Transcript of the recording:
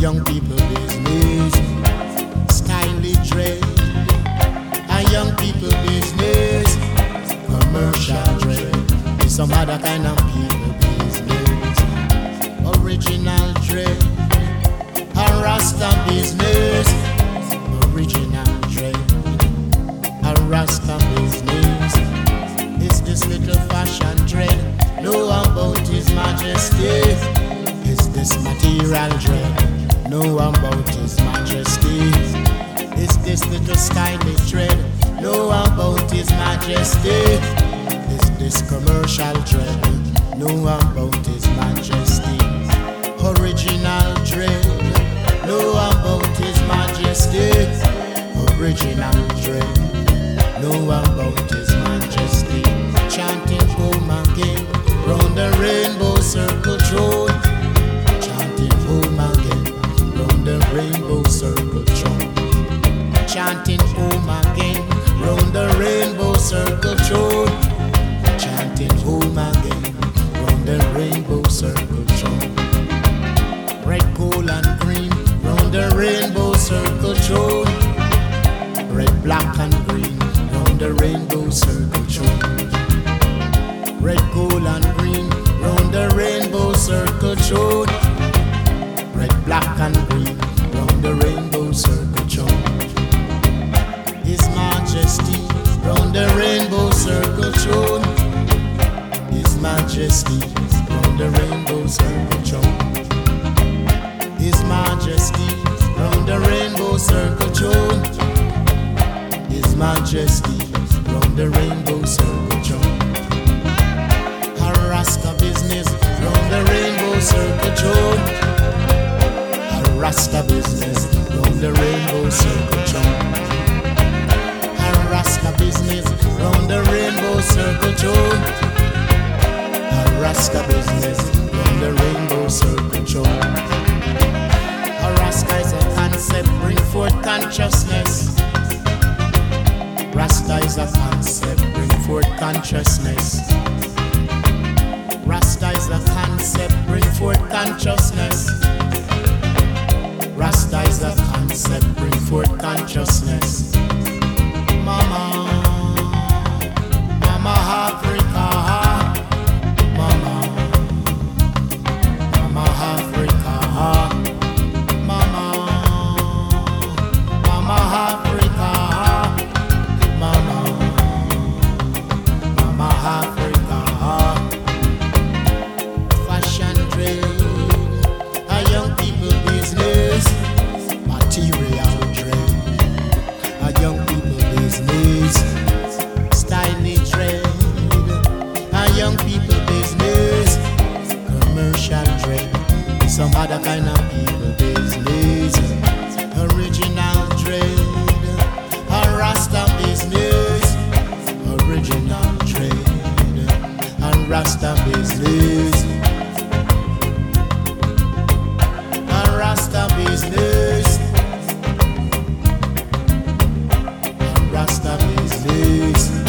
young people business, stylish trade. A young people business, commercial trade. Some other kind of people business, original trade. A Rasta business, original trade. A Rasta business, it's this little fashion trade. Know about His Majesty, it's this material trade. Know about His Majesty, it's this little stylish trade. Know about His Majesty, it's this commercial trade. Know about His Majesty, original trade. Know about His Majesty, original trade. Know about His Majesty, chanting home again, round the rainbow circle throne. Chanting home again, round the rainbow circle throne. Chanting home again, round the rainbow circle throne. Chanting home again, round the rainbow circle throne. Red, gold and green, round the rainbow circle throne. Red, black and green, round the rainbow circle throne. Red, gold and green, round the rainbow circle throne. Red, black and green, round the rainbow circle throne. His Majesty, round the rainbow circle throne. His Majesty, round the rainbow circle throne. His Majesty, round the rainbow circle throne. His Majesty, round the rainbow circle throne. A Rasta business, round the rainbow circle throne. A Rasta business, round the rainbow circle throne. A Rasta business, round the rainbow circle throne. A Rasta business, round the rainbow circle throne. A Rasta is a concept, bring forth consciousness. Rasta is a concept, bring forth consciousness. Rasta is a concept, bring forth consciousness. Rasta is a concept, bring forth consciousness. Mama, Mama Africa, Mama, Mama Africa, Mama, Mama Africa, Mama, Mama Africa. Fashion trade, a young people business, material trade, a young people business, stylish trade, a young people business, commercial trade, some other kind of people business, original trade, a Rasta business, original trade, a Rasta business, a Rasta business, a Rasta business.